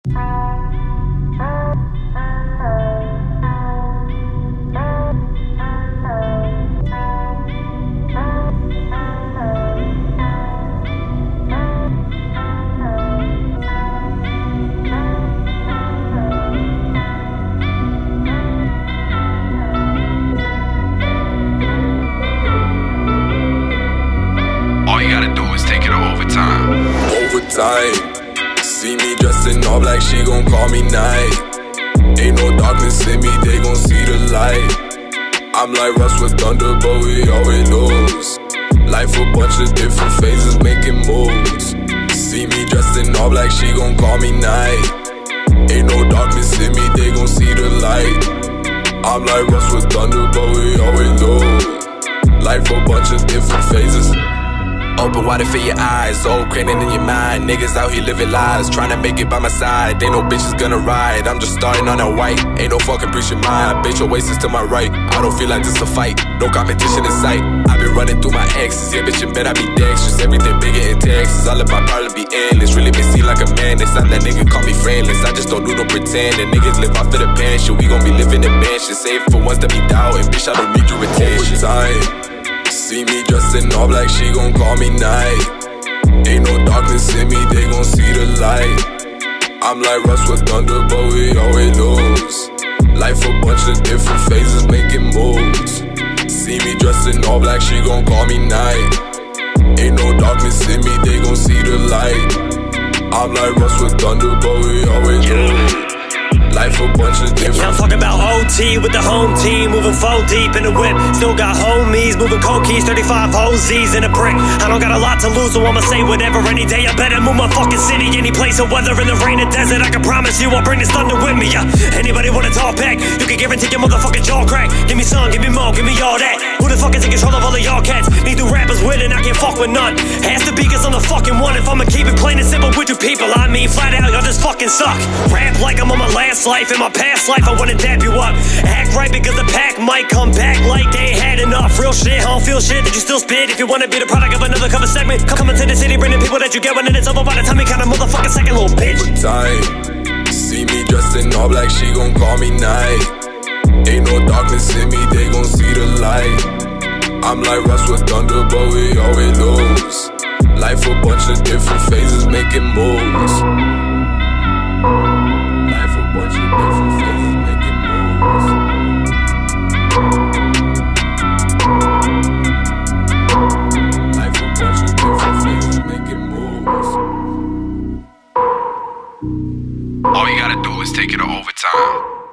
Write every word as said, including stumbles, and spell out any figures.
All you gotta do is take it to overtime. Overtime. See me dressed in all black, she gon' call me night. Ain't no darkness in me, they gon' see the light. I'm like Russ with thunder, but we always lose. Life a bunch of different phases, making moves. See me dressed in all black, she gon' call me night. Ain't no darkness in me, they gon' see the light. I'm like Russ with thunder, but we always lose. Life a bunch of different phases. Open wider for your eyes, old craning in your mind. Niggas out here living lies, trying to make it by my side. Ain't no bitches gonna ride, I'm just starting on that white. Ain't no fucking preaching mine, bitch, your waist is to my right. I don't feel like this a fight, no competition in sight. I been running through my exes, yeah bitch, you bet I be dexterous. Everything bigger in Texas, all of my probably be endless. Really been seen like a man, it's not that nigga call me friendless. I just don't do no pretending, niggas live off of the pension. We gon' be living in mansions, save for once to be doubting. Bitch, I don't need your attention. Overtime. See me dressed in all black, she gon' call me night. Ain't no darkness in me, they gon' see the light. I'm like Russ with thunder, but we always lose. Life a bunch of different phases, making moves. See me dressed in all black, she gon' call me night. Ain't no darkness in me, they gon' see the light. I'm like Russ with thunder, but we always lose. Life a bunch of different. Yeah, I'm talking about O T with the home team, moving four deep in the whip. Still got homies, moving cold keys, thirty-five O's in a brick. I don't got a lot to lose, so I'ma say whatever any day. I better move my fucking city, any place of weather, in the rain and desert. I can promise you I'll bring this thunder with me. Yeah. Anybody wanna talk back? You can guarantee your motherfucking jaw crack. Give me some, give me more, give me all that. Who the fuck is in control of all of y'all cats? Need new rappers winning, I can't fuck with none. Has to be cause I'm the fucking one. If I'ma keep it plain and simple with you people, I mean flat out, y'all just fucking suck. Rap like I'm on my last life. In my past life, I wanna dap you up. Act right because the pack might come back like they had enough. Real shit, I don't feel shit that you still spit. If you wanna be the product of another cover segment, come into the city, bringing people that you get when it's over by the time you kind of motherfucking second, little bitch. Overtime. See me dressed in all black, she gon' call me night. Ain't no darkness in me, they gon' see the light. I'm like Russ with thunder, but we always lose. Life a bunch of different phases, making moves. Life a bunch of different phases, making moves. Life a bunch of different phases, making moves. All you gotta do is take it to overtime.